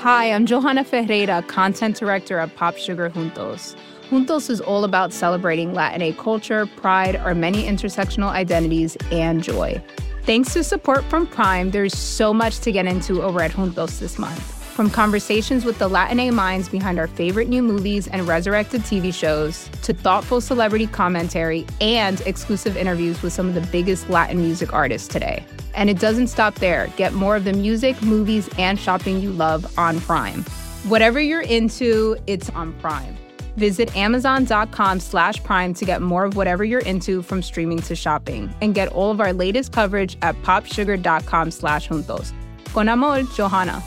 Hi, I'm Johanna Ferreira, content director at Pop Sugar Juntos. Juntos is all about celebrating Latinx culture, pride, our many intersectional identities, and joy. Thanks to support from Prime, there's so much to get into over at Juntos this month. From conversations with the Latinx minds behind our favorite new movies and resurrected TV shows, to thoughtful celebrity commentary and exclusive interviews with some of the biggest Latin music artists today. And it doesn't stop there. Get more of the music, movies, and shopping you love on Prime. Whatever you're into, it's on Prime. Visit Amazon.com/Prime to get more of whatever you're into, from streaming to shopping. And get all of our latest coverage at popsugar.com/juntos. Con amor, Johanna.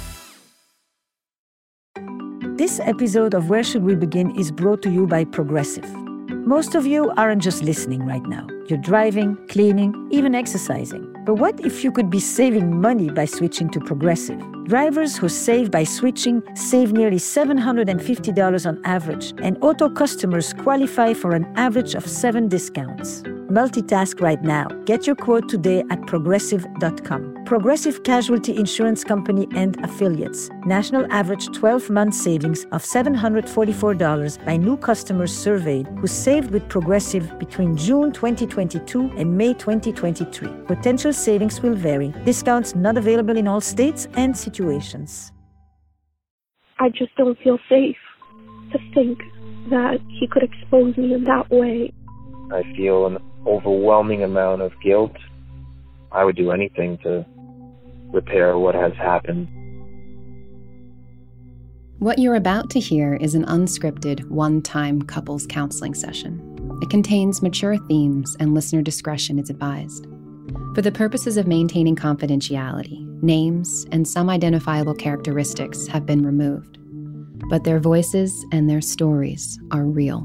This episode of Where Should We Begin is brought to you by Progressive. Most of you aren't just listening right now. You're driving, cleaning, even exercising. But what if you could be saving money by switching to Progressive? Drivers who save by switching save nearly $750 on average, and auto customers qualify for an average of 7 discounts. Multitask right now. Get your quote today at Progressive.com. Progressive Casualty Insurance Company and Affiliates. National average 12-month savings of $744 by new customers surveyed who saved with Progressive between June 2022 and May 2023. Potential savings will vary. Discounts not available in all states and situations. I just don't feel safe to think that he could expose me in that way. I feel an overwhelming amount of guilt. I would do anything to repair what has happened. What you're about to hear is an unscripted, one-time couples counseling session. It contains mature themes, and listener discretion is advised. For the purposes of maintaining confidentiality, names and some identifiable characteristics have been removed. But their voices and their stories are real.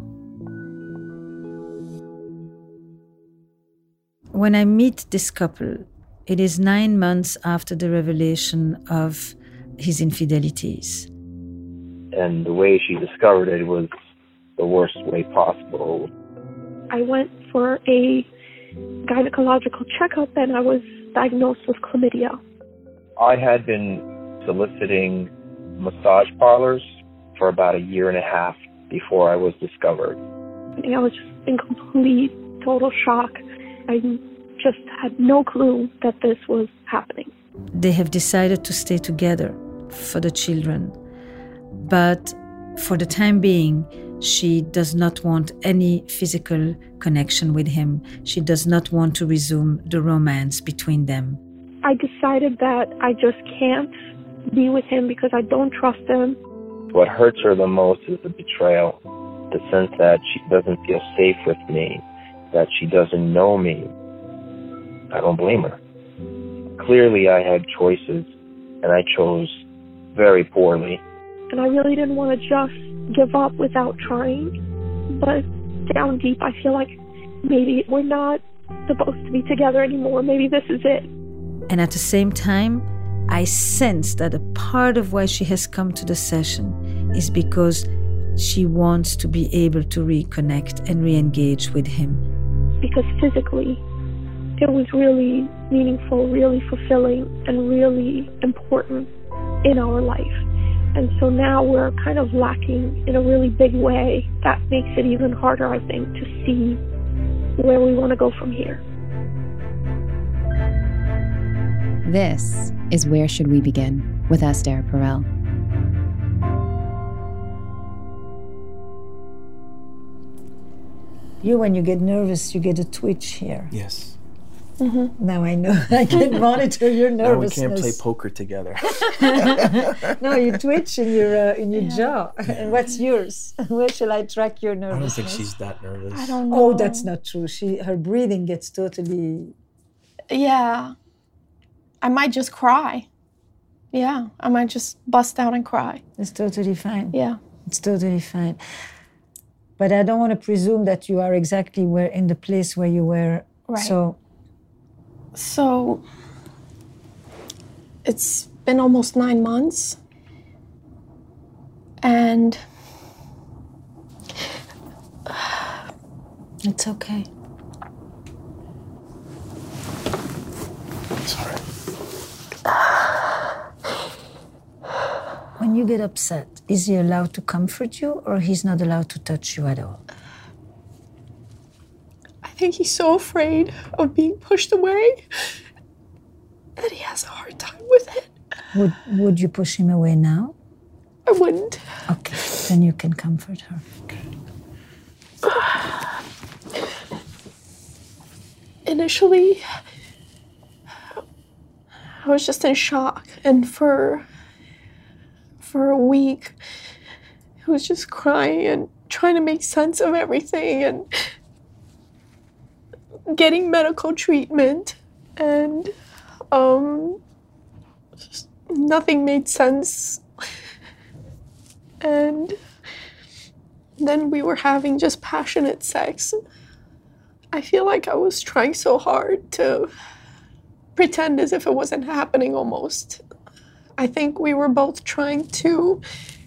When I meet this couple, it is 9 months after the revelation of his infidelities. And the way she discovered it was the worst way possible. I went for a gynecological checkup and I was diagnosed with chlamydia. I had been soliciting massage parlors for about 1.5 years before I was discovered. I was just in complete, total shock. I just had no clue that this was happening. They have decided to stay together for the children. But for the time being, she does not want any physical connection with him. She does not want to resume the romance between them. I decided that I just can't be with him because I don't trust him. What hurts her the most is the betrayal, the sense that she doesn't feel safe with me, that she doesn't know me. I don't blame her. Clearly, I had choices, and I chose very poorly. And I really didn't want to just give up without trying. But down deep, I feel like maybe we're not supposed to be together anymore. Maybe this is it. And at the same time, I sense that a part of why she has come to the session is because she wants to be able to reconnect and re-engage with him. Because physically, it was really meaningful, really fulfilling, and really important in our life. And so now we're kind of lacking in a really big way. That makes it even harder, I think, to see where we want to go from here. This is Where Should We Begin with Esther Perel. You, when you get nervous, you get a twitch here. Yes. Mm-hmm. Now I know. I can monitor your nervousness. Now we can't play poker together. No, you twitch in your jaw. And what's yours? Where shall I track your nervousness? I don't think she's that nervous. I don't know. Oh, that's not true. Her breathing gets totally... Yeah. I might just cry. Yeah, I might just bust out and cry. It's totally fine. Yeah. It's totally fine. But I don't want to presume that you are exactly in the place where you were. Right. So it's been almost 9 months. And it's okay. Sorry. When you get upset, is he allowed to comfort you or he's not allowed to touch you at all? I think he's so afraid of being pushed away that he has a hard time with it. Would you push him away now? I wouldn't. Okay, then you can comfort her. Initially, I was just in shock, and for a week, I was just crying and trying to make sense of everything and getting medical treatment, and just nothing made sense. And then we were having just passionate sex. I feel like I was trying so hard to pretend as if it wasn't happening almost. I think we were both trying to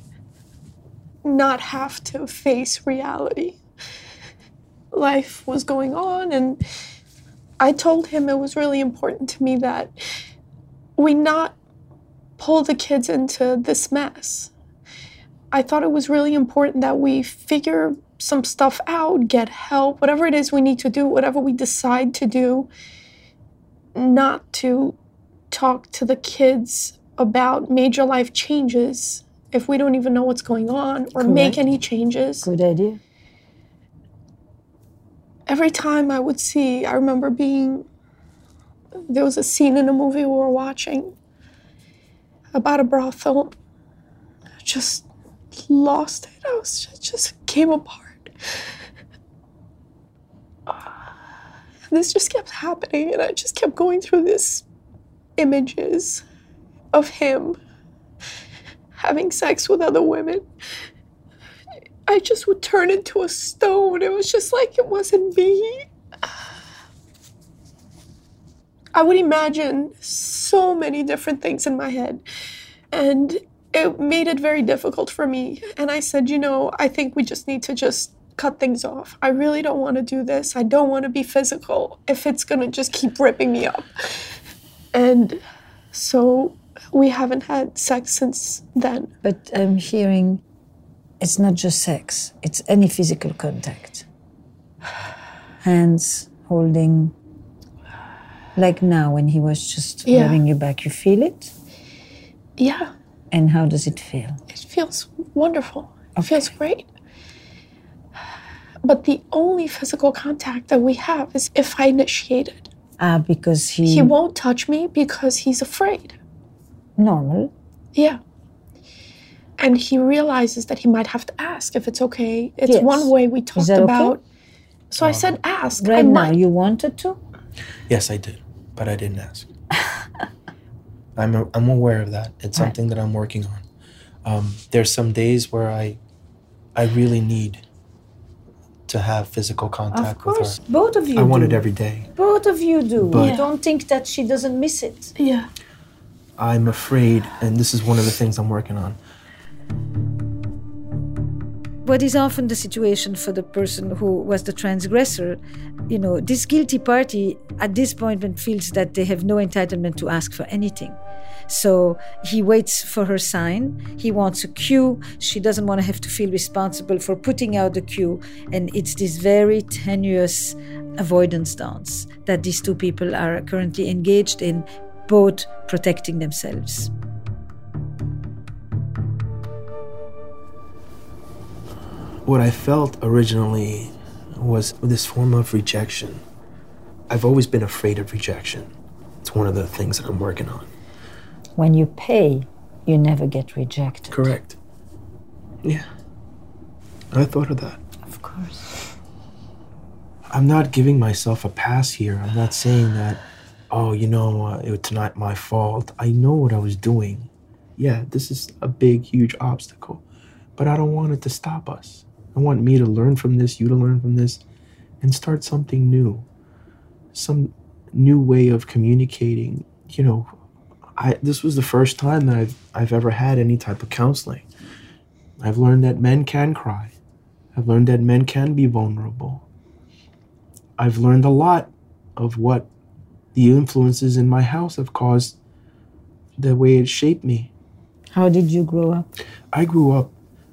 not have to face reality. Life was going on, and I told him it was really important to me that we not pull the kids into this mess. I thought it was really important that we figure some stuff out, get help, whatever it is we need to do, whatever we decide to do, not to talk to the kids about major life changes if we don't even know what's going on or Correct. make any changes. Good idea. Every time I would see, I remember there was a scene in a movie we were watching about a brothel. I just lost it. It just came apart. This just kept happening, and I just kept going through these images of him having sex with other women. I just would turn into a stone. It was just like it wasn't me. I would imagine so many different things in my head, and it made it very difficult for me. And I said, I think we just need to just cut things off. I really don't want to do this. I don't want to be physical if it's going to just keep ripping me up. And so we haven't had sex since then. But I'm hearing it's not just sex, it's any physical contact. Hands, holding, like now when he was just having you back, you feel it? Yeah. And how does it feel? It feels wonderful. It feels great. But the only physical contact that we have is if I initiate it. Because he won't touch me because he's afraid. Normal. Yeah. And he realizes that he might have to ask if it's okay. It's one way we talked about. Okay? So I said ask. Right now, you wanted to? Yes, I did, but I didn't ask. I'm aware of that. It's something that I'm working on. There's some days where I really need to have physical contact with her. Both of you I want it every day. Both of you do. But don't think that she doesn't miss it. Yeah. I'm afraid, and this is one of the things I'm working on. What is often the situation for the person who was the transgressor, this guilty party at this point feels that they have no entitlement to ask for anything. So he waits for her sign. He wants a cue. She doesn't want to have to feel responsible for putting out the cue. And it's this very tenuous avoidance dance that these two people are currently engaged in, both protecting themselves. What I felt originally was this form of rejection. I've always been afraid of rejection. It's one of the things that I'm working on. When you pay, you never get rejected. Correct. Yeah. I thought of that. Of course. I'm not giving myself a pass here. I'm not saying that, it's not my fault. I know what I was doing. Yeah, this is a big, huge obstacle. But I don't want it to stop us. I want me to learn from this, you to learn from this, and start something new. Some new way of communicating. This was the first time that I've ever had any type of counseling. I've learned that men can cry. I've learned that men can be vulnerable. I've learned a lot of what the influences in my house have caused, the way it shaped me. How did you grow up? I grew up,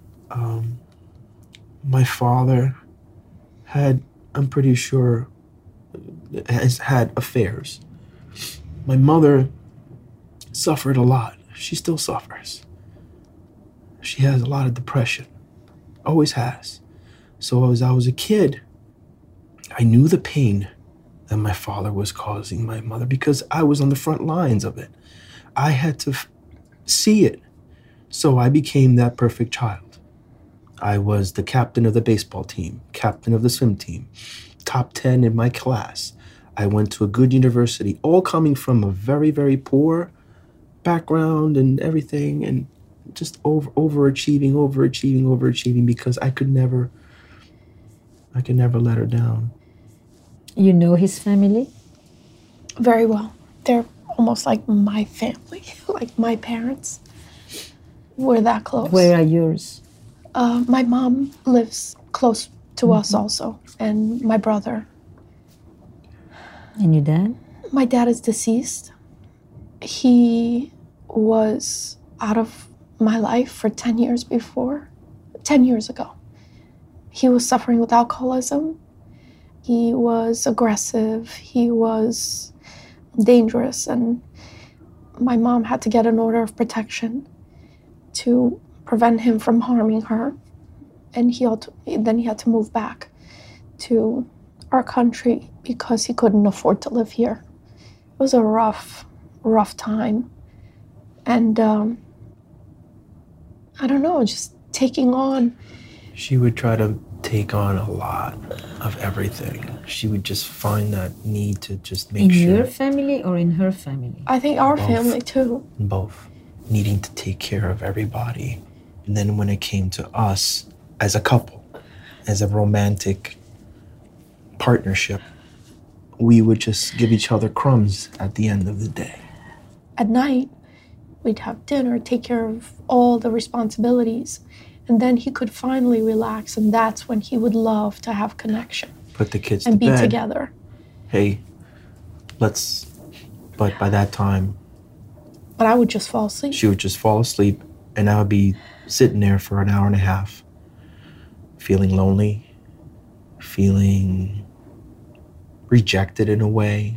my father I'm pretty sure, has had affairs. My mother suffered a lot. She still suffers. She has a lot of depression. Always has. So as I was a kid, I knew the pain that my father was causing my mother because I was on the front lines of it. I had to see it. So I became that perfect child. I was the captain of the baseball team, captain of the swim team, top 10 in my class. I went to a good university, all coming from a very, very poor background and everything, and just overachieving because I could never let her down. You know his family? Very well. They're almost like my family, like my parents. We're that close. Where are yours? My mom lives close to us also, and my brother. And your dad? My dad is deceased. He was out of my life for 10 years before, 10 years ago. He was suffering with alcoholism. He was aggressive. He was dangerous. And my mom had to get an order of protection to prevent him from harming her. And then he had to move back to our country because he couldn't afford to live here. It was a rough time. And I don't know, just taking on. She would try to take on a lot of everything. She would just find that need to just make sure. In your family or in her family? I think our Both. family too. Both. Needing to take care of everybody. And then when it came to us as a couple, as a romantic partnership, we would just give each other crumbs at the end of the day. At night, we'd have dinner, take care of all the responsibilities, and then he could finally relax, and that's when he would love to have connection. Put the kids and to bed. be together. Hey, but by that time, But I would just fall asleep. she would just fall asleep, and I would be sitting there for an hour and a half, feeling lonely, feeling rejected in a way.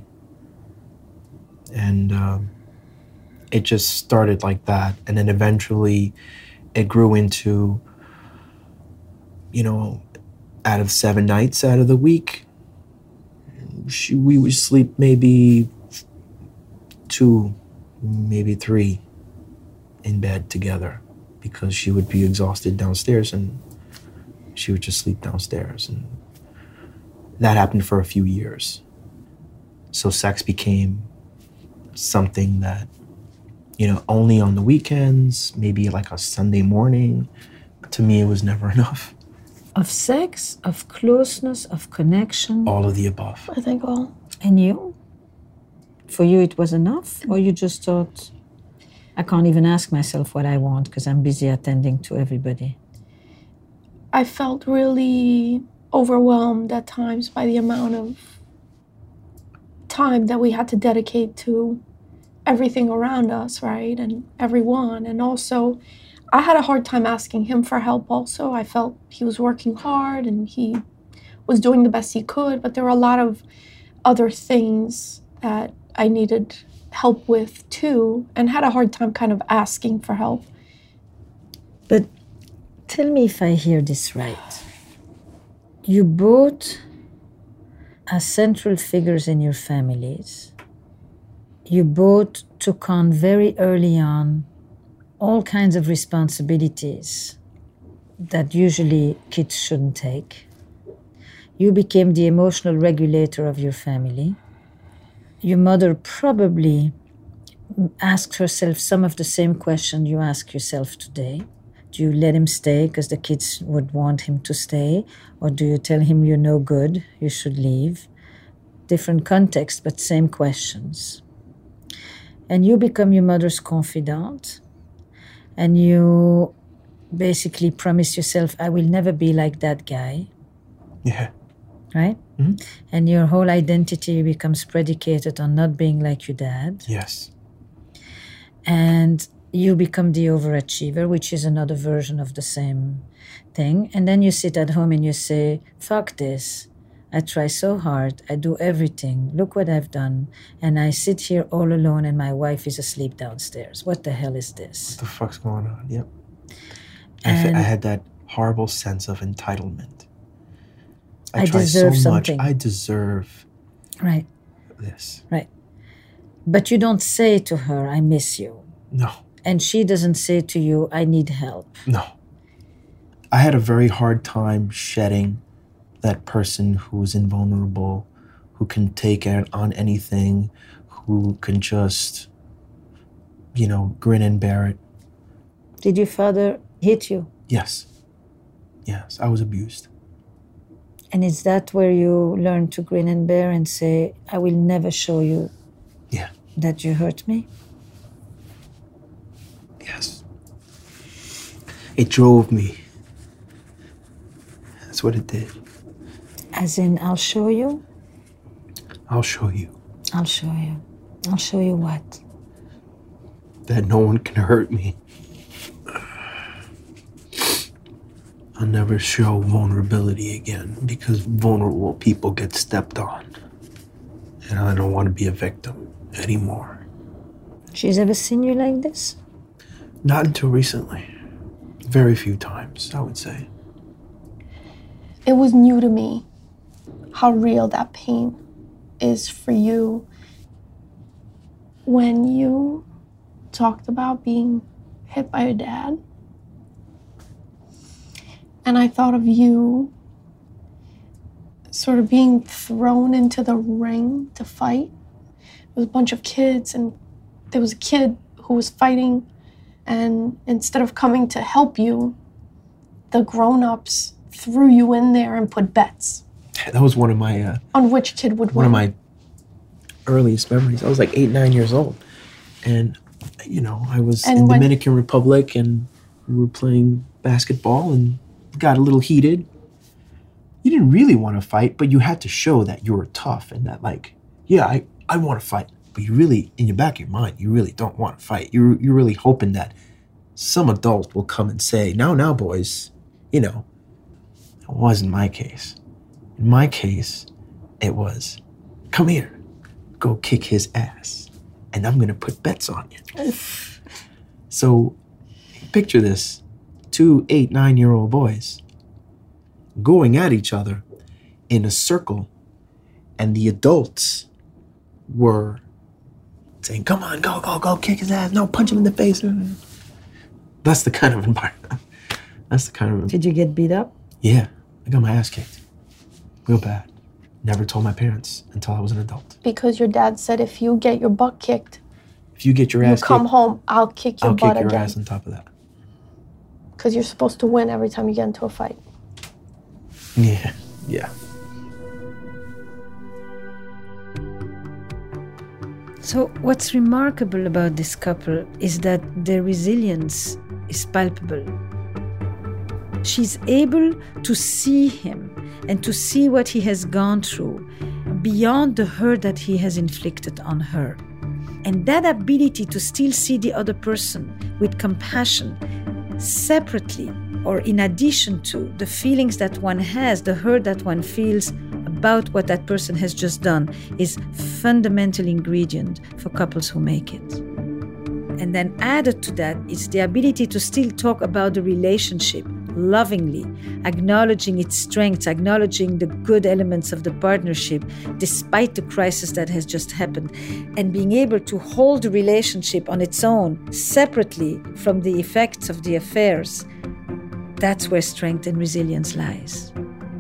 And it just started like that. And then eventually it grew into, out of 7 nights out of the week, we would sleep maybe 2, maybe 3 in bed together because she would be exhausted downstairs and she would just sleep downstairs. And that happened for a few years. So sex became something that, only on the weekends, maybe like a Sunday morning. To me, it was never enough. Of sex, of closeness, of connection. All of the above. I think all. And you? For you, it was enough? Or you just thought, I can't even ask myself what I want because I'm busy attending to everybody? I felt really overwhelmed at times by the amount of time that we had to dedicate to everything around us, right? And everyone. And also, I had a hard time asking him for help also. I felt he was working hard and he was doing the best he could, but there were a lot of other things that I needed help with too, and had a hard time kind of asking for help. But tell me if I hear this right. You both, as central figures in your families, you both took on very early on all kinds of responsibilities that usually kids shouldn't take. You became the emotional regulator of your family. Your mother probably asked herself some of the same questions you ask yourself today. Do you let him stay because the kids would want him to stay? Or do you tell him you're no good, you should leave? Different context, but same questions. And you become your mother's confidant. And you basically promise yourself, I will never be like that guy. Yeah. Right? Mm-hmm. And your whole identity becomes predicated on not being like your dad. Yes. And you become the overachiever, which is another version of the same thing. And then you sit at home and you say, fuck this. I try so hard. I do everything. Look what I've done. And I sit here all alone and my wife is asleep downstairs. What the hell is this? What the fuck's going on? Yep. I And had that horrible sense of entitlement. I try deserve so something. much. I deserve right, this. right. But you don't say to her, I miss you. No, And she doesn't say to you, I need help. no. I had a very hard time shedding that person who's invulnerable, who can take on anything, who can just, grin and bear it. Did your father hit you? Yes. Yes, I was abused. And is that where you learn to grin and bear and say, I will never show you Yeah. that you hurt me? Yes. It drove me. That's what it did. As in, I'll show you? I'll show you I'll show you. I'll show you what? that no one can hurt me. I'll never show vulnerability again because vulnerable people get stepped on. And I don't want to be a victim anymore. She's ever seen you like this? Not until recently. Very few times, I would say. It was new to me how real that pain is for you. When you talked about being hit by your dad, and I thought of you sort of being thrown into the ring to fight. There was a bunch of kids, and there was a kid who was fighting, and instead of coming to help you, the grown-ups threw you in there and put bets That was one of my on which kid would win. one of my earliest memories. I was like 8, 9 years old. And, I was in Dominican Republic and we were playing basketball and got a little heated. You didn't really want to fight, but you had to show that you were tough and that I want to fight. But you really, in your back of your mind, you really don't want to fight. You're really hoping that some adult will come and say, now, boys, It wasn't my case. In my case, it was, come here, go kick his ass, and I'm going to put bets on you. So picture this, 2 8, 9-year-old boys going at each other in a circle, and the adults were saying, come on, go, kick his ass. No, punch him in the face. That's the kind of environment. Did you get beat up? Yeah, I got my ass kicked. Real bad. Never told my parents until I was an adult. Because your dad said if you get your butt kicked, If you get your you ass come kicked, home, I'll kick your I'll butt kick your again. ass on top of that. Because you're supposed to win every time you get into a fight. Yeah. So what's remarkable about this couple is that their resilience is palpable. She's able to see him and to see what he has gone through beyond the hurt that he has inflicted on her. And that ability to still see the other person with compassion separately or in addition to the feelings that one has, the hurt that one feels about what that person has just done is fundamental ingredient for couples who make it. And then added to that is the ability to still talk about the relationship lovingly, acknowledging its strengths, acknowledging the good elements of the partnership despite the crisis that has just happened, and being able to hold the relationship on its own, separately from the effects of the affairs. That's where strength and resilience lies.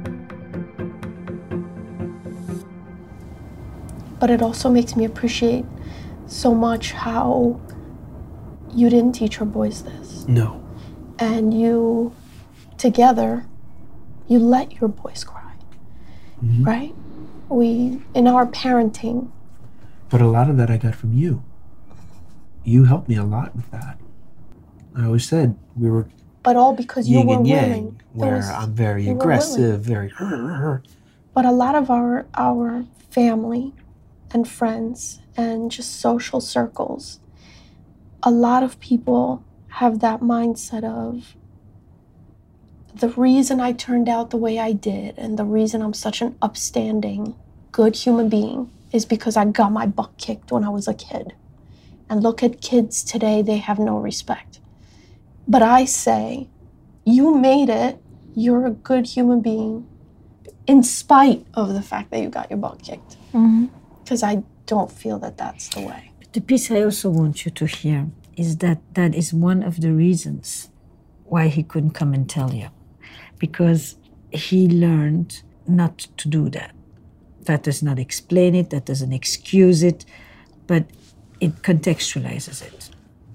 But it also makes me appreciate so much how you didn't teach your boys this. No. And you, together, you let your boys cry, right? In our parenting. But a lot of that I got from you. You helped me a lot with that. I always said we were But all because you yin were and yang, willing. where I'm very you were aggressive, willing. very... But a lot of our family and friends and just social circles, a lot of people have that mindset of the reason I turned out the way I did and the reason I'm such an upstanding, good human being is because I got my butt kicked when I was a kid. And look at kids today, they have no respect. But I say, you made it, you're a good human being, in spite of the fact that you got your butt kicked. Because I don't feel that that's the way. But the piece I also want you to hear is that that is one of the reasons why he couldn't come and tell you. Because he learned not to do that. That does not explain it, that doesn't excuse it, but it contextualizes it.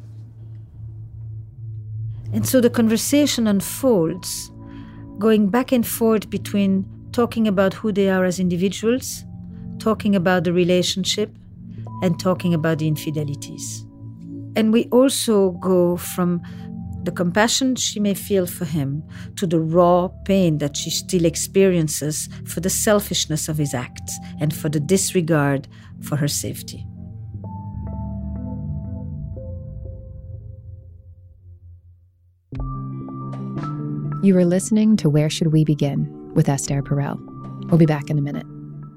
And so the conversation unfolds, going back and forth between talking about who they are as individuals, talking about the relationship, and talking about the infidelities. And we also go from the compassion she may feel for him to the raw pain that she still experiences for the selfishness of his acts and for the disregard for her safety. You are listening to Where Should We Begin with Esther Perel. We'll be back in a minute.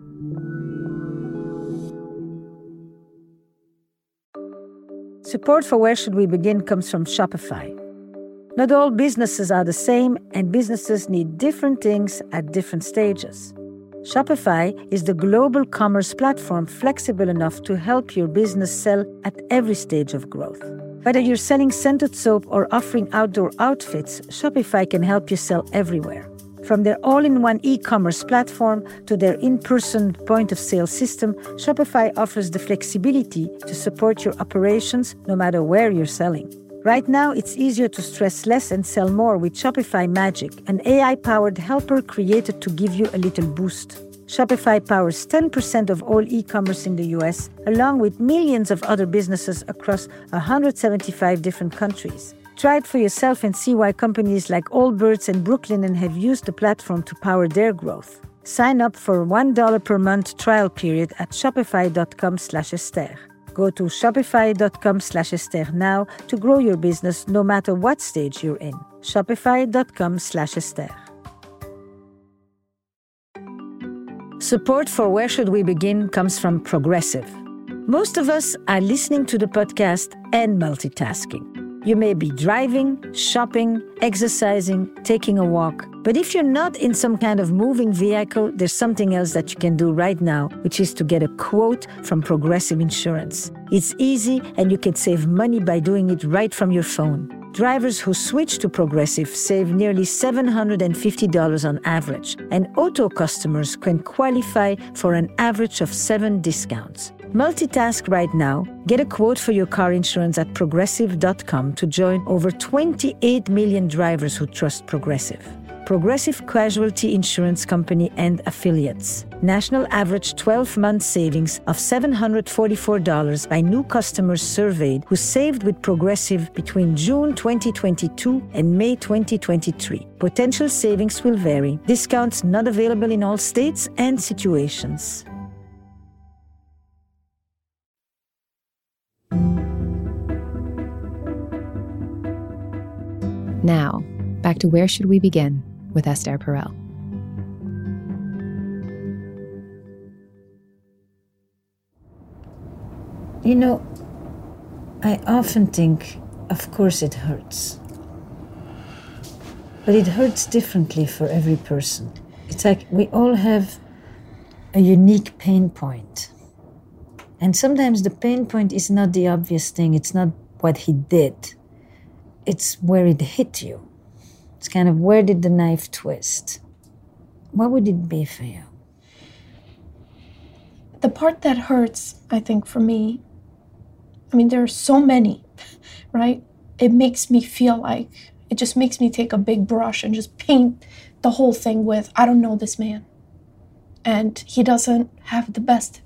Support for Where Should We Begin comes from Shopify. Not all businesses are the same, and businesses need different things at different stages. Shopify is the global commerce platform flexible enough to help your business sell at every stage of growth. Whether you're selling scented soap or offering outdoor outfits, Shopify can help you sell everywhere. From their all-in-one e-commerce platform to their in-person point-of-sale system, Shopify offers the flexibility to support your operations no matter where you're selling. Right now, it's easier to stress less and sell more with Shopify Magic, an AI-powered helper created to give you a little boost. Shopify powers 10% of all e-commerce in the US, along with millions of other businesses across 175 different countries. Try it for yourself and see why companies like Allbirds and Brooklinen have used the platform to power their growth. Sign up for a $1 per month trial period at shopify.com/Esther. Go to shopify.com/Esther now to grow your business no matter what stage you're in. Shopify.com/Esther. Support for Where Should We Begin comes from Progressive. Most of us are listening to the podcast and multitasking. You may be driving, shopping, exercising, taking a walk. But if you're not in some kind of moving vehicle, there's something else that you can do right now, which is to get a quote from Progressive Insurance. It's easy and you can save money by doing it right from your phone. Drivers who switch to Progressive save nearly $750 on average, and auto customers can qualify for an average of 7 discounts. Multitask right now. Get a quote for your car insurance at progressive.com to join over 28 million drivers who trust Progressive. Progressive Casualty Insurance Company and Affiliates. National average 12-month savings of $744 by new customers surveyed who saved with Progressive between June 2022 and May 2023. Potential savings will vary. Discounts not available in all states and situations. Now, back to Where Should We Begin with Esther Perel. You know, I often think, of course it hurts. But it hurts differently for every person. It's like we all have a unique pain point. And sometimes the pain point is not the obvious thing. It's not what he did. It's where it hit you. It's kind of, where did the knife twist? What would it be for you? The part that hurts, I think, for me, I mean, there are so many, right? It makes me feel like, it just makes me take a big brush and just paint the whole thing with, I don't know this man. And he doesn't have the best.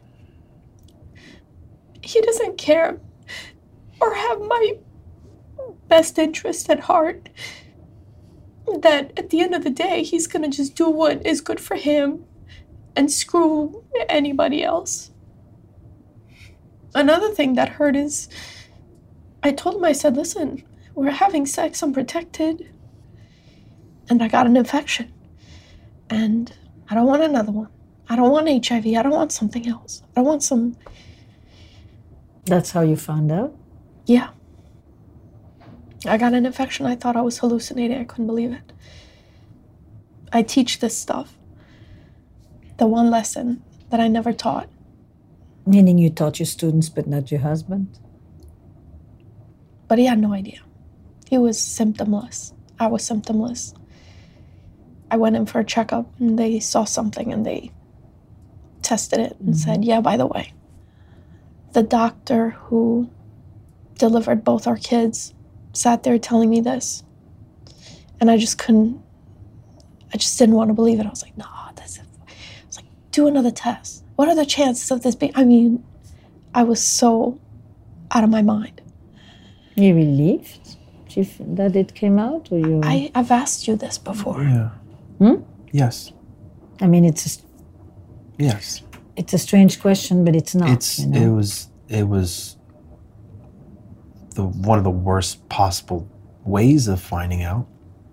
He doesn't care or have my best interest at heart. That at the end of the day, he's going to just do what is good for him and screw anybody else. Another thing that hurt is I told him, I said, listen, we're having sex unprotected. And I got an infection. And I don't want another one. I don't want HIV. I don't want something else. I want some... That's how you found out? Yeah. I got an infection. I thought I was hallucinating. I couldn't believe it. I teach this stuff. The one lesson that I never taught. Meaning you taught your students, but not your husband? But he had no idea. He was symptomless. I was symptomless. I went in for a checkup and they saw something and they tested it and said, yeah, by the way, the doctor who delivered both our kids sat there telling me this. And I just didn't want to believe it. I was like, no, I was like, do another test. What are the chances of this being, I was so out of my mind. You relieved that it came out, or you? I've asked you this before. Yeah. Yes. I mean, Yes. It's a strange question, but it's not. It was one of the worst possible ways of finding out.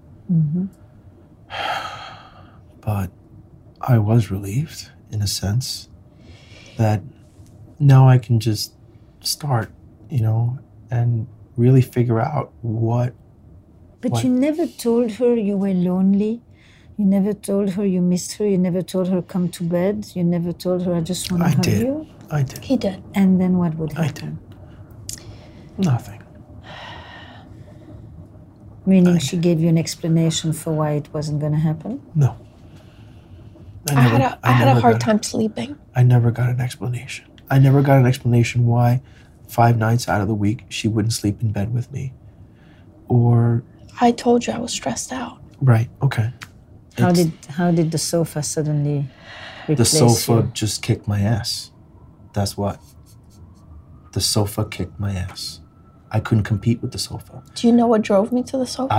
But I was relieved, in a sense, that now I can just start, and really figure out what. But you never told her you were lonely. You never told her you missed her. You never told her come to bed. You never told her I just want to hug you. I did. He did. And then what would happen? I did. Nothing. Meaning she gave you an explanation for why it wasn't going to happen? No. I had a hard time sleeping. I never got an explanation. I never got an explanation why 5 nights out of the week she wouldn't sleep in bed with me. Or... I told you I was stressed out. Right, okay. How did the sofa suddenly replace The sofa you? just kicked my ass. That's what. The sofa kicked my ass. I couldn't compete with the sofa. Do you know what drove me to the sofa?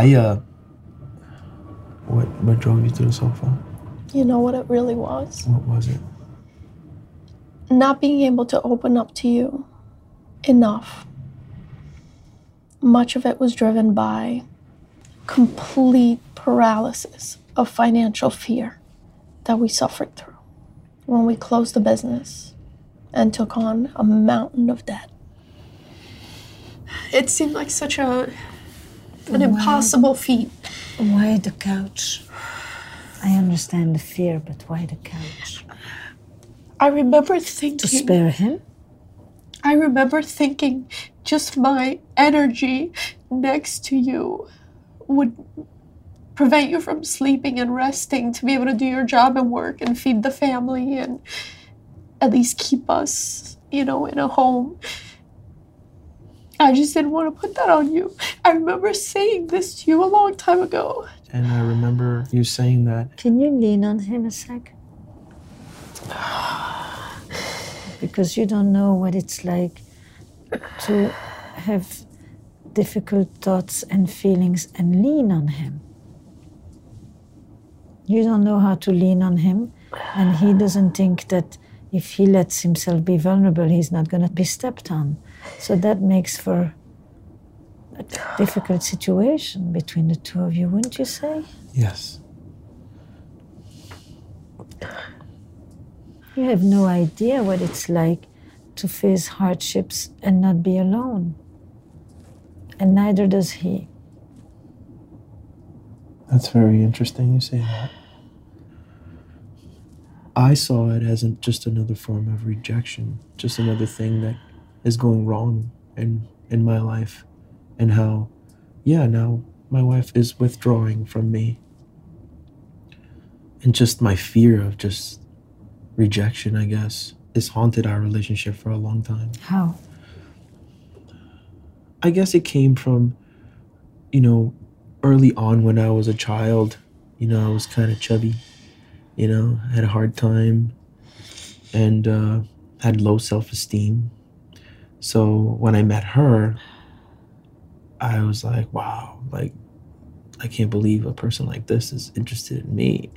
What drove you to the sofa? You know what it really was? What was it? Not being able to open up to you enough. Much of it was driven by complete paralysis of financial fear that we suffered through when we closed the business and took on a mountain of debt. It seemed like such an impossible feat. Why the couch? I understand the fear, but why the couch? I remember thinking... To spare him? I remember thinking just my energy next to you would prevent you from sleeping and resting to be able to do your job and work and feed the family and at least keep us, in a home. I just didn't want to put that on you. I remember saying this to you a long time ago. And I remember you saying that. Can you lean on him a sec? Because you don't know what it's like to have difficult thoughts and feelings and lean on him. You don't know how to lean on him, and he doesn't think that if he lets himself be vulnerable, he's not going to be stepped on. So that makes for a difficult situation between the two of you, wouldn't you say? Yes. You have no idea what it's like to face hardships and not be alone. And neither does he. That's very interesting you say that. I saw it as just another form of rejection, just another thing that is going wrong in my life, and how, now my wife is withdrawing from me. And just my fear of just rejection, I guess, has haunted our relationship for a long time. How? I guess it came from, early on when I was a child, I was kind of chubby, had a hard time and had low self-esteem. So when I met her, I was like, wow, I can't believe a person like this is interested in me,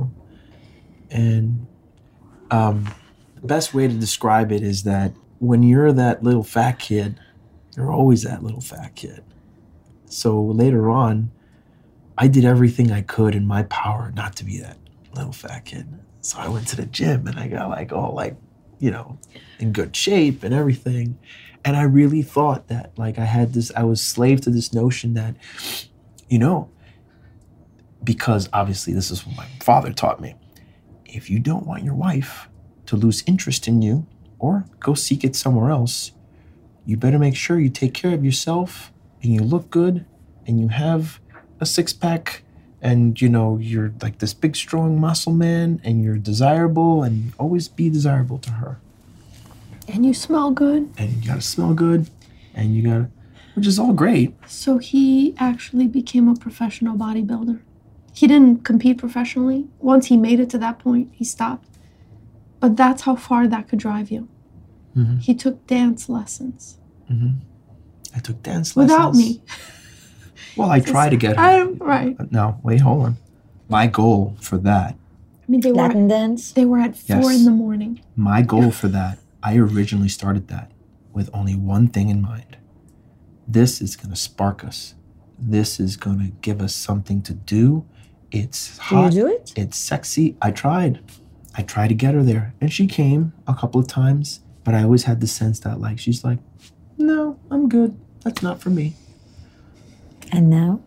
And the best way to describe it is that when you're that little fat kid You're always that little fat kid. So later on, I did everything I could in my power not to be that little fat kid. So I went to the gym and I got like all like, you know, in good shape and everything. And I really thought that like I was slave to this notion that, you know, because obviously this is what my father taught me. If you don't want your wife to lose interest in you or go seek it somewhere else, you better make sure you take care of yourself and you look good and you have a six-pack and, you know, you're like this big, strong muscle man and you're desirable and always be desirable to her. And you smell good. And you gotta smell good and you gotta, which is all great. So he actually became a professional bodybuilder. He didn't compete professionally. Once he made it to that point, he stopped. But that's how far that could drive you. Mm-hmm. He took dance lessons. Mm-hmm. I took dance lessons. Without me. Well, I tried to get her. Right. No, wait, hold on. My goal for that. I mean, they Latin dance? They were at 4 in the morning. My goal for that, I originally started that with only one thing in mind. This is going to spark us. This is going to give us something to do. It's hot. Do you do it? It's sexy. I tried to get her there. And she came a couple of times. But I always had the sense that like, she's like, no, I'm good. That's not for me. And now?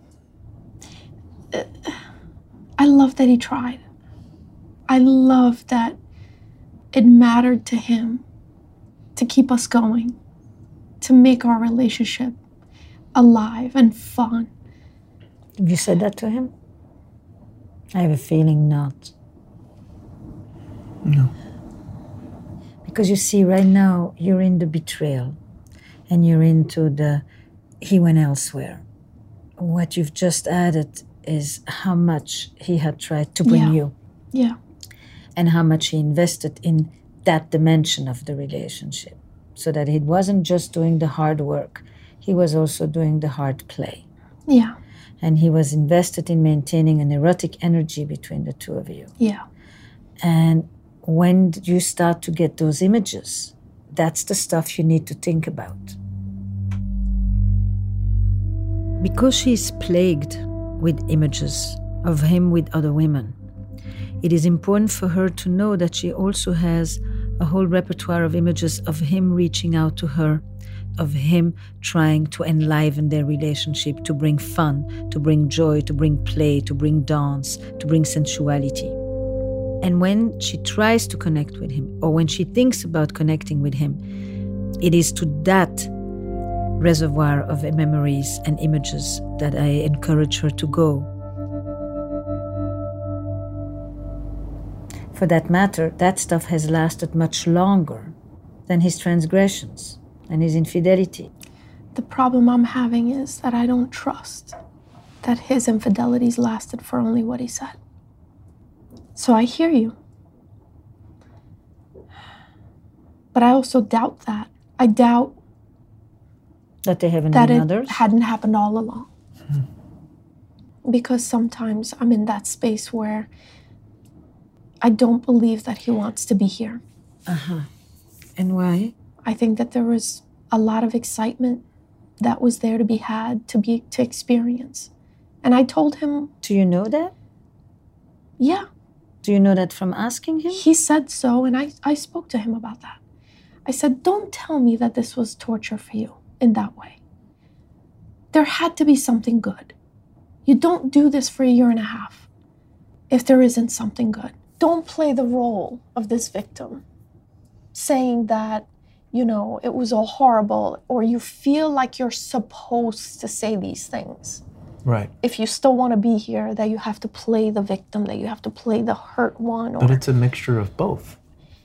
I love that he tried. I love that it mattered to him to keep us going, to make our relationship alive and fun. Have you said that to him? I have a feeling not. No. Because you see, right now, you're in the betrayal and you're into the he went elsewhere. What you've just added is how much he had tried to bring you. Yeah. And how much he invested in that dimension of the relationship. So that he wasn't just doing the hard work, he was also doing the hard play. Yeah. And he was invested in maintaining an erotic energy between the two of you. Yeah. And when you start to get those images, that's the stuff you need to think about. Because she is plagued with images of him with other women, it is important for her to know that she also has a whole repertoire of images of him reaching out to her, of him trying to enliven their relationship, to bring fun, to bring joy, to bring play, to bring dance, to bring sensuality. And when she tries to connect with him, or when she thinks about connecting with him, it is to that reservoir of memories and images that I encourage her to go. For that matter, that stuff has lasted much longer than his transgressions and his infidelity. The problem I'm having is that I don't trust that his infidelities lasted for only what he said. So I hear you. But I also doubt that. I doubt that they haven't that been it others? Hadn't happened all along. Because sometimes I'm in that space where I don't believe that he wants to be here. Uh-huh. And why? I think that there was a lot of excitement that was there to be had, to experience. And I told him... Do you know that? Yeah. Do you know that from asking him? He said so, and I spoke to him about that. I said, don't tell me that this was torture for you in that way. There had to be something good. You don't do this for 1.5 years if there isn't something good. Don't play the role of this victim, saying that, you know, it was all horrible, or you feel like you're supposed to say these things. Right. If you still want to be here, that you have to play the victim, that you have to play the hurt one. But it's a mixture of both.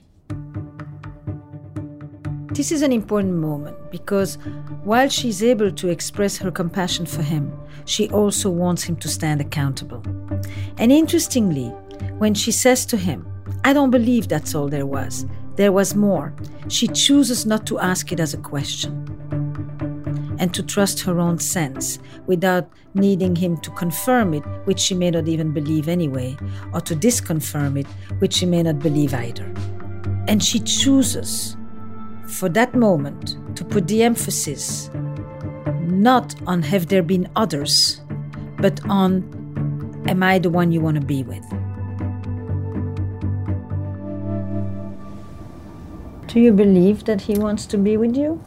This is an important moment because while she's able to express her compassion for him, she also wants him to stand accountable. And interestingly, when she says to him, I don't believe that's all there was more, she chooses not to ask it as a question and to trust her own sense without needing him to confirm it, which she may not even believe anyway, or to disconfirm it, which she may not believe either. And she chooses for that moment to put the emphasis not on have there been others, but on am I the one you want to be with? Do you believe that he wants to be with you?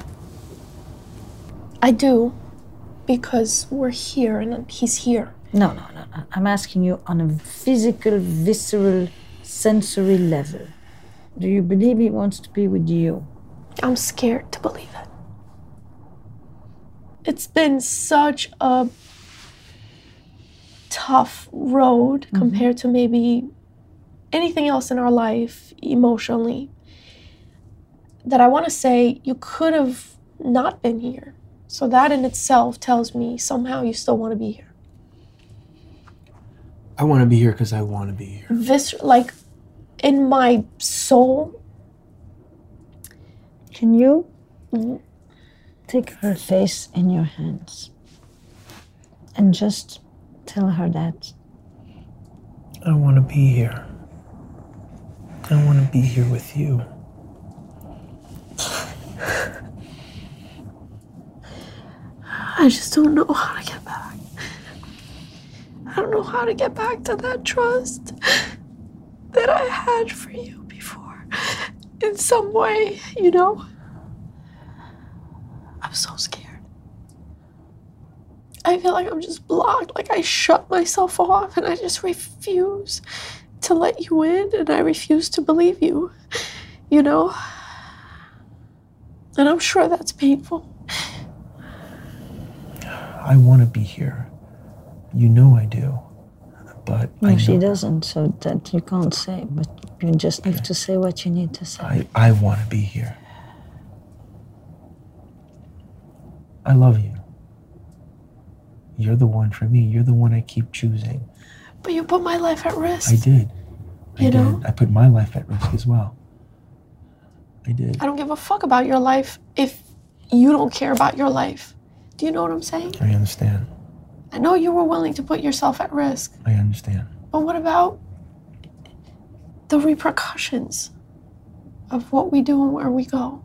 I do, because we're here and he's here. No. I'm asking you on a physical, visceral, sensory level. Do you believe he wants to be with you? I'm scared to believe it. It's been such a tough road compared to maybe anything else in our life emotionally, that I want to say you could have not been here. So that in itself tells me somehow you still want to be here. I want to be here because I want to be here. Like in my soul. Can you take her face in your hands and just tell her that? I want to be here. I want to be here with you. I just don't know how to get back. I don't know how to get back to that trust that I had for you before. In some way, you know? I'm so scared. I feel like I'm just blocked, like I shut myself off and I just refuse to let you in and I refuse to believe you, you know? And I'm sure that's painful. I want to be here. You know I do. But no, she doesn't, so that you can't say, but you just need to say what you need to say. I want to be here. I love you. You're the one for me. You're the one I keep choosing. But you put my life at risk. I did. You know? I put my life at risk as well. I did. I don't give a fuck about your life if you don't care about your life. Do you know what I'm saying? I understand. I know you were willing to put yourself at risk. I understand. But what about the repercussions of what we do and where we go?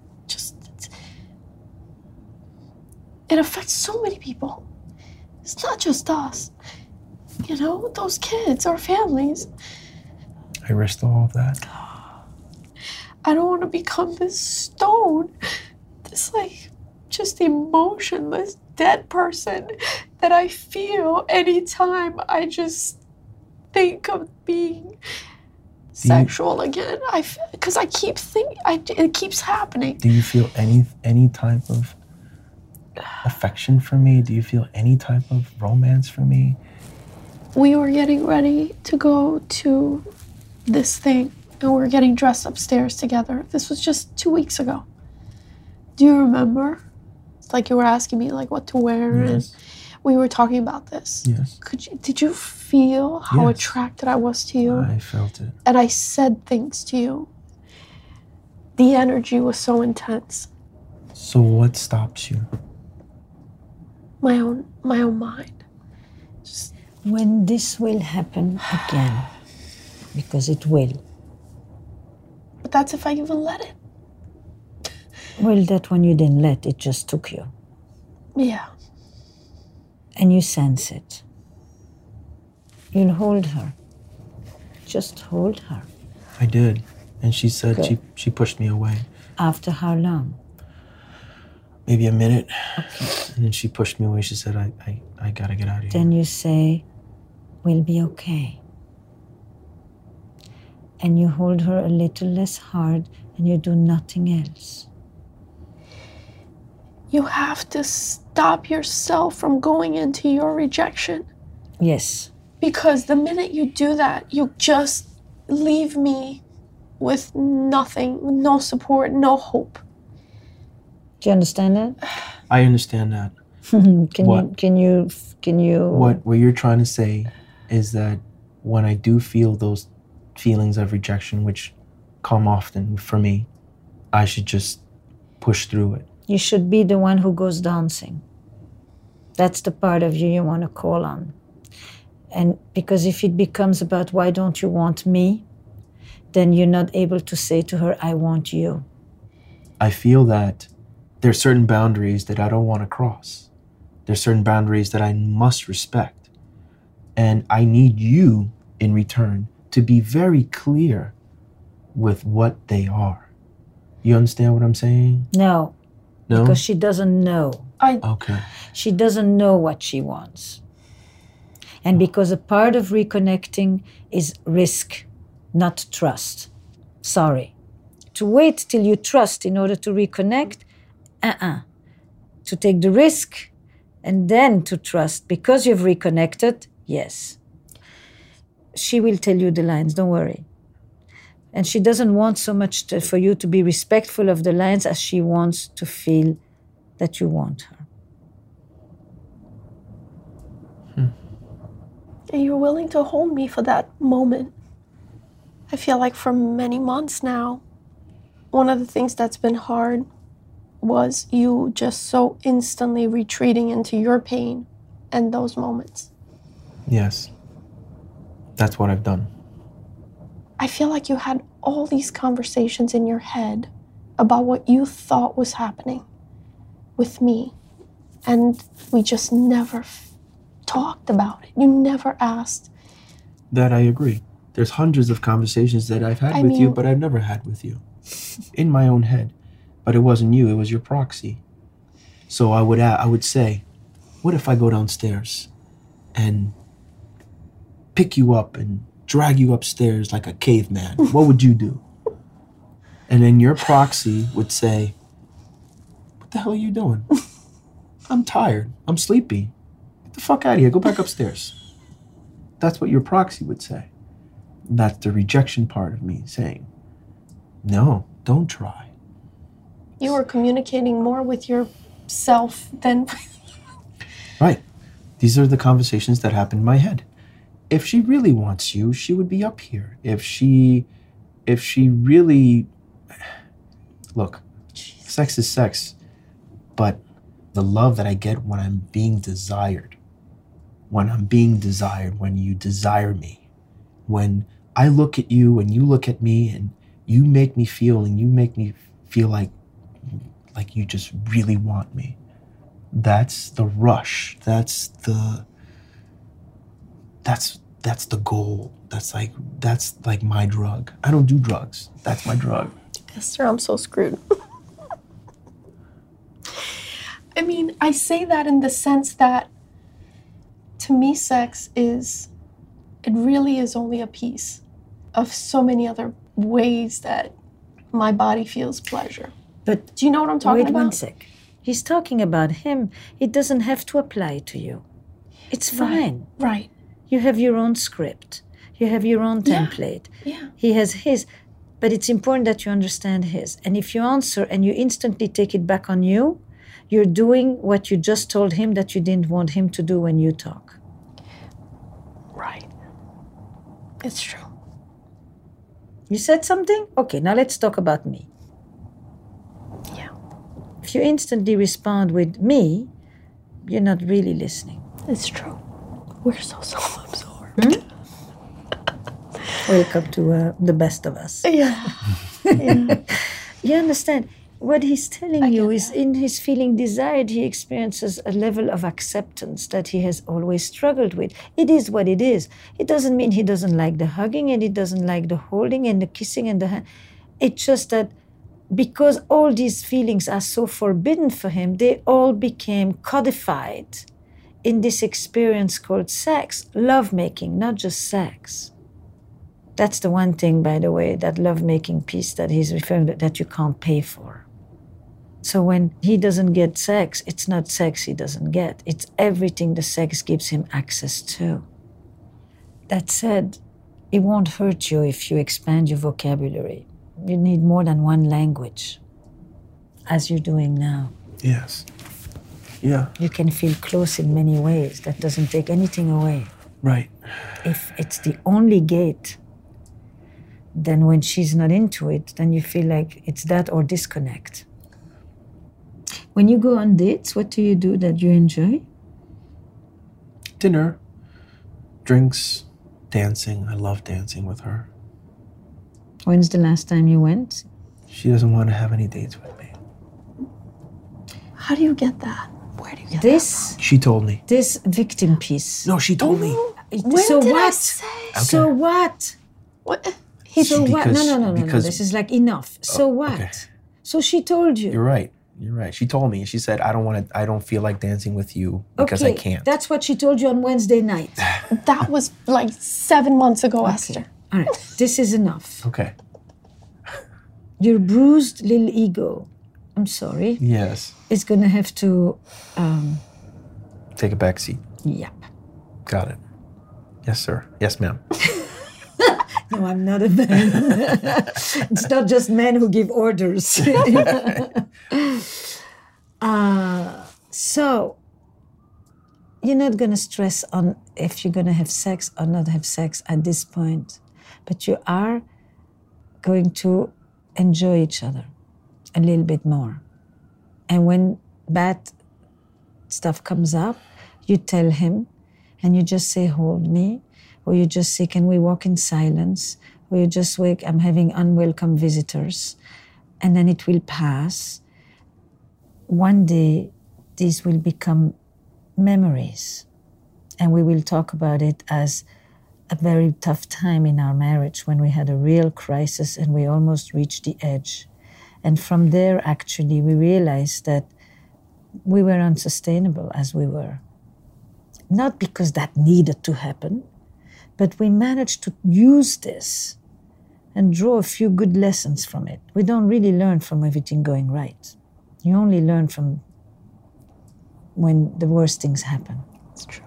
It affects so many people. It's not just us. You know, those kids, our families. I risked all of that. I don't want to become this stone, this like just emotionless dead person that I feel anytime I just think of being sexual again. Because I keep thinking, it keeps happening. Do you feel any type of affection for me? Do you feel any type of romance for me? We were getting ready to go to this thing and we were getting dressed upstairs together. This was just 2 weeks ago. Do you remember? It's like you were asking me like what to wear. Yes. And we were talking about this. Yes. Did you feel how attracted I was to you? I felt it. And I said things to you. The energy was so intense. So what stops you? My own mind. When this will happen again, because it will. But that's if I even let it. Well, that one you didn't let, it just took you. Yeah. And you sense it. You'll hold her. Just hold her. I did. And she said Good. she pushed me away. After how long? Maybe a minute. Okay. And then she pushed me away. She said, I gotta get out of here. Then you say, we'll be okay. And you hold her a little less hard and you do nothing else. You have to stop yourself from going into your rejection. Yes. Because the minute you do that, you just leave me with nothing, no support, no hope. Do you understand that? I understand that. Can you? What you're trying to say is that when I do feel those feelings of rejection, which come often for me, I should just push through it. You should be the one who goes dancing. That's the part of you want to call on. And because if it becomes about why don't you want me, then you're not able to say to her, I want you. I feel that there's certain boundaries that I don't want to cross. There's certain boundaries that I must respect. And I need you in return to be very clear with what they are. You understand what I'm saying? No. No? Because she doesn't know. Okay. She doesn't know what she wants. And because a part of reconnecting is risk, not trust. Sorry. To wait till you trust in order to reconnect, To take the risk and then to trust because you've reconnected, yes. She will tell you the lines, don't worry. And she doesn't want so much for you to be respectful of the lines as she wants to feel that you want her. And you're willing to hold me for that moment. I feel like for many months now, one of the things that's been hard was you just so instantly retreating into your pain and those moments. Yes. That's what I've done. I feel like you had all these conversations in your head about what you thought was happening with me, and we just never talked about it. You never asked. That I agree. There's hundreds of conversations that I've had with you, but I've never had with you. In my own head. But it wasn't you, it was your proxy. So I would say, what if I go downstairs and pick you up and drag you upstairs like a caveman? What would you do? And then your proxy would say, what the hell are you doing? I'm tired. I'm sleepy. Get the fuck out of here. Go back upstairs. That's what your proxy would say. That's the rejection part of me saying, no, don't try. You were communicating more with yourself than... Right. These are the conversations that happen in my head. If she really wants you, she would be up here. If she really... Look, sex is sex, but the love that I get when I'm being desired, when you desire me, when I look at you and you look at me and you make me feel like you just really want me. That's the rush. That's the goal. That's like my drug. I don't do drugs. That's my drug. Esther, I'm so screwed. I mean, I say that in the sense that to me, it really is only a piece of so many other ways that my body feels pleasure. But do you know what I'm talking about? Wait one sec. He's talking about him. It doesn't have to apply to you. It's fine. Right. You have your own script. You have your own template. Yeah. He has his. But it's important that you understand his. And if you answer and you instantly take it back on you, you're doing what you just told him that you didn't want him to do when you talk. Right. It's true. You said something? Okay, now let's talk about me. Yeah. If you instantly respond with me, you're not really listening. It's true. We're so self-absorbed. Welcome to the best of us. Yeah. You understand? What he's telling you is in his feeling desired, he experiences a level of acceptance that he has always struggled with. It is what it is. It doesn't mean he doesn't like the hugging and he doesn't like the holding and the kissing and the hand. It's just that because all these feelings are so forbidden for him, they all became codified in this experience called sex, lovemaking, not just sex. That's the one thing, by the way, that lovemaking piece that he's referring to, that you can't pay for. So when he doesn't get sex, it's not sex he doesn't get. It's everything the sex gives him access to. That said, it won't hurt you if you expand your vocabulary. You need more than one language, as you're doing now. Yes. Yeah. You can feel close in many ways. That doesn't take anything away. Right. If it's the only gate, then when she's not into it, then you feel like it's that or disconnect. When you go on dates, what do you do that you enjoy? Dinner, drinks, dancing. I love dancing with her. When's the last time you went? She doesn't want to have any dates with me. How do you get that? Where do you get This, She told me. this victim piece. No, she told me. When So did I what? say? So what? What? So what? Because- No. because- This is like enough. So what? okay. So she told you. You're right. You're right. She told me. She said, I don't feel like dancing with you because I can't. That's what she told you on Wednesday night. That was like 7 months ago, Esther. All right, this is enough. Okay. Your bruised little ego, I'm sorry, Yes. is going to have to, Take a back seat. yep. Got it. Yes, sir. Yes, ma'am. No, I'm not a man. It's not just men who give orders. So, you're not going to stress on if you're going to have sex or not have sex at this point, but you are going to enjoy each other a little bit more. And when bad stuff comes up, you tell him and you just say, hold me, or you just say, can we walk in silence? Or you just wake, I'm having unwelcome visitors. And then it will pass. One day, these will become memories. And we will talk about it as a very tough time in our marriage when we had a real crisis and we almost reached the edge. And from there, actually, we realized that we were unsustainable as we were. Not because that needed to happen, but we managed to use this and draw a few good lessons from it. We don't really learn from everything going right. You only learn from when the worst things happen. It's true.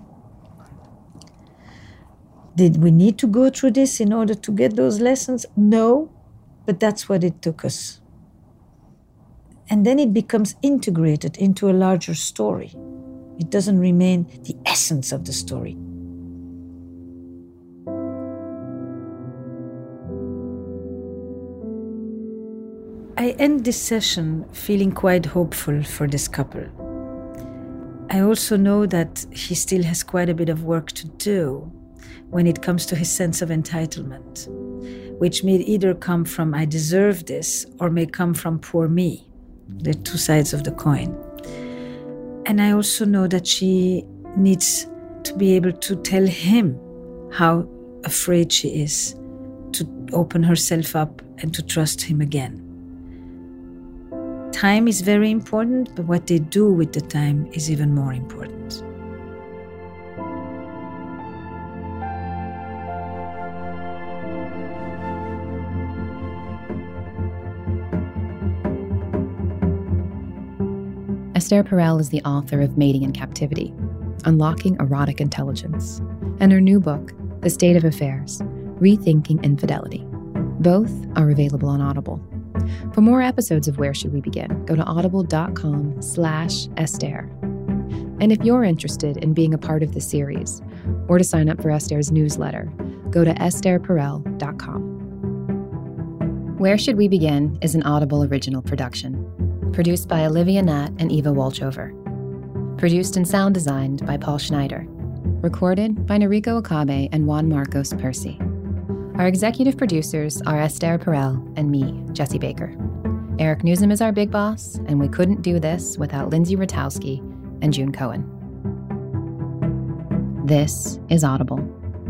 Did we need to go through this in order to get those lessons? No, but that's what it took us. And then it becomes integrated into a larger story. It doesn't remain the essence of the story. I end this session feeling quite hopeful for this couple. I also know that he still has quite a bit of work to do when it comes to his sense of entitlement, which may either come from I deserve this or may come from poor me. They're two sides of the coin. And I also know that she needs to be able to tell him how afraid she is to open herself up and to trust him again. Time is very important, but what they do with the time is even more important. Esther Perel is the author of Mating in Captivity, Unlocking Erotic Intelligence, and her new book, The State of Affairs, Rethinking Infidelity. Both are available on Audible. For more episodes of Where Should We Begin, go to audible.com/Esther. And if you're interested in being a part of the series, or to sign up for Esther's newsletter, go to estherperel.com. Where Should We Begin is an Audible original production, produced by Olivia Natt and Eva Walchover. Produced and sound designed by Paul Schneider. Recorded by Noriko Okabe and Juan Marcos Percy. Our executive producers are Esther Perel and me, Jesse Baker. Eric Newsom is our big boss, and we couldn't do this without Lindsay Ratowski and June Cohen. This is Audible.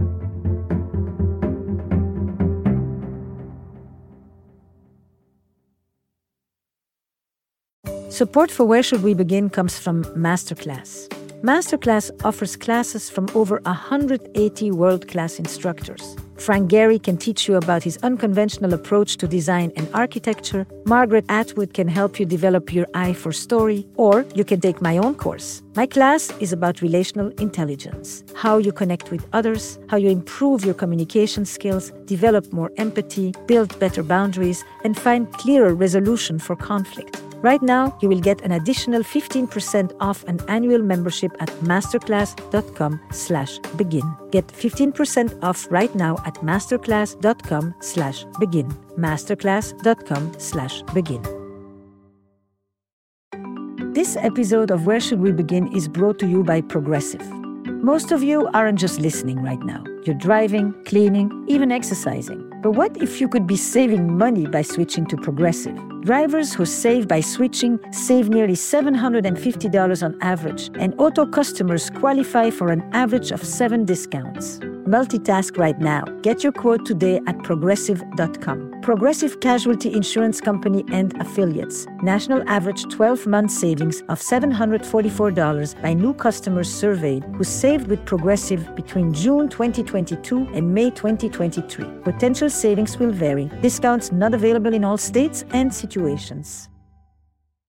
Support for Where Should We Begin comes from Masterclass. Masterclass offers classes from over 180 world-class instructors. Frank Gehry can teach you about his unconventional approach to design and architecture. Margaret Atwood can help you develop your eye for story. Or you can take my own course. My class is about relational intelligence, how you connect with others, how you improve your communication skills, develop more empathy, build better boundaries, and find clearer resolution for conflict. Right now, you will get an additional 15% off an annual membership at masterclass.com/begin. Get 15% off right now at masterclass.com/begin. masterclass.com/begin. This episode of Where Should We Begin is brought to you by Progressive. Most of you aren't just listening right now. You're driving, cleaning, even exercising. But what if you could be saving money by switching to Progressive? Drivers who save by switching save nearly $750 on average, and auto customers qualify for an average of 7 discounts. Multitask right now. Get your quote today at Progressive.com. Progressive Casualty Insurance Company and Affiliates. National average 12-month savings of $744 by new customers surveyed who saved with Progressive between June 2022 and May 2023. Potential savings will vary. Discounts not available in all states and situations.